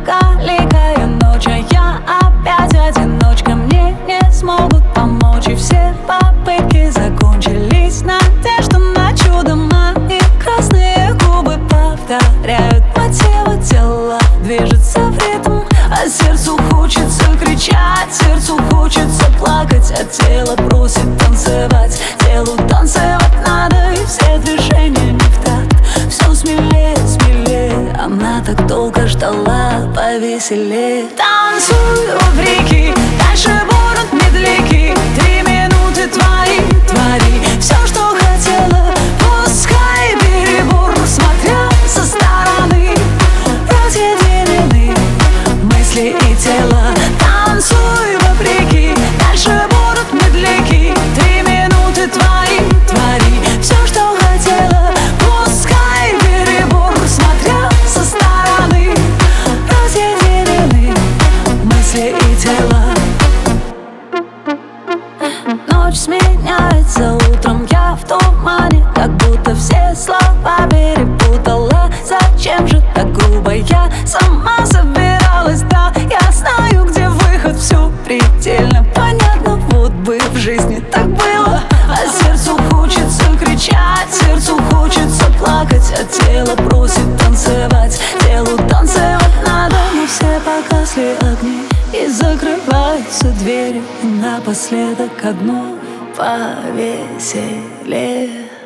Долгая ночь, а я опять одиночка. Мне не смогут помочь, и все попытки закончились. Надежда на чудо, мои красные губы повторяют мотивы. Тело движется в ритм, а сердцу хочется кричать, сердцу хочется плакать, а тело просит танцевать. Телу танцевать надо, и все движения не в такт. Все смелее, смелее, она так долго ждала повеселее. Танцуй вопреки, дальше будут медляки. 3 минуты твои, твори все, что хотела. Пускай перебор, смотря со стороны, разъединены мысли и тело. Танцуй вопреки, дальше будут медляки. 3 минуты твои, твори все, что хотела. Пускай перебор, смотря со стороны, разъединены мысли и тело. Ночь сменяется утром, я в тумане, как будто все слова перепутала. Зачем же так грубо? Я сама собиралась, да, я знаю, где выход, все предельно понятно. Вот бы в жизни так было, а сердцу хочется кричать, сердцу хочется плакать, а тело просит танцевать. Телу танцевать надо, но все погасли огни и закрываются двери. И напоследок одно повеселее.